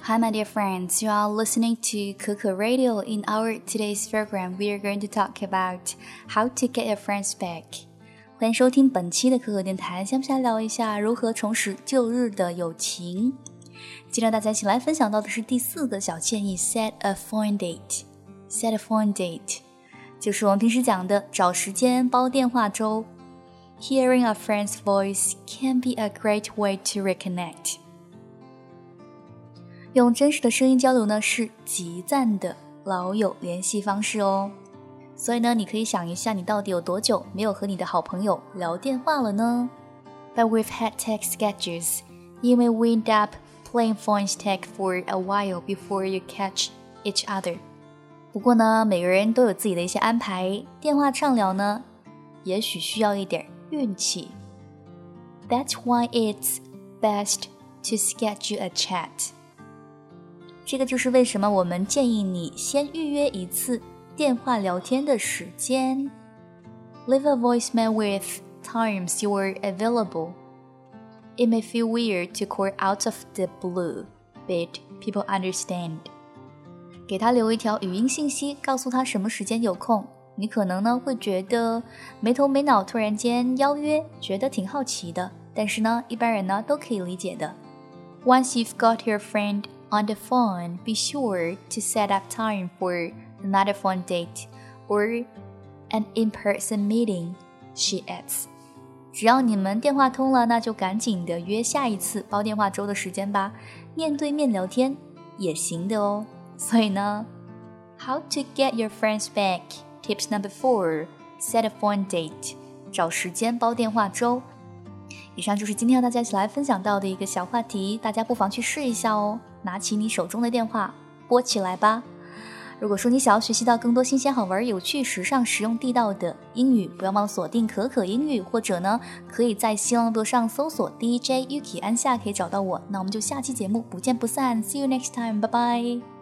Hi, my dear friends. You are listening to Coco Radio. In our today's program, we are going to talk about how to get your friends back. 欢迎收听本期的可可电台，想不想聊一下如何重拾旧日的友情？今天大家一起来分享到的是第4个小建议 ：Set a phone date。Set a phone date 就是我们平时讲的找时间煲电话粥。Hearing a friend's voice can be a great way to reconnect. 用真实的声音交流呢，是极赞的老友联系方式哦。所以呢，你可以想一下，你到底有多久没有和你的好朋友聊电话了呢？ But we've had text schedules, you may wind up playing phone tag for a while before you catch each other. 不过呢，每个人都有自己的一些安排，电话畅聊呢，也许需要一点运气。That's why it's best to schedule a chat. 这个就是为什么我们建议你先预约一次电话聊天的时间。Leave a voicemail with times you are available. It may feel weird to call out of the blue, but people understand. 给他留一条语音信息，告诉他什么时间有空。你可能呢会觉得没头没脑，突然间邀约，觉得挺好奇的。但是呢，一般人呢都可以理解的。Once you've got your friend on the phone, be sure to set up time for another phone date or an in-person meeting, she adds. 只要你们电话通了，那就赶紧的约下一次煲电话粥的时间吧，面对面聊天也行的哦。所以呢 How to get your friends back? Tips number 4, set a phone date. 找时间煲电话粥。以上就是今天和大家一起来分享到的一个小话题，大家不妨去试一下哦。拿起你手中的电话，拨起来吧。如果说你想要学习到更多新鲜好玩有趣时尚实用地道的英语，不要忘了锁定可可英语，或者呢可以在新浪微博上搜索 DJ Yuki 安夏可以找到我。那我们就下期节目不见不散， See you next time, bye bye.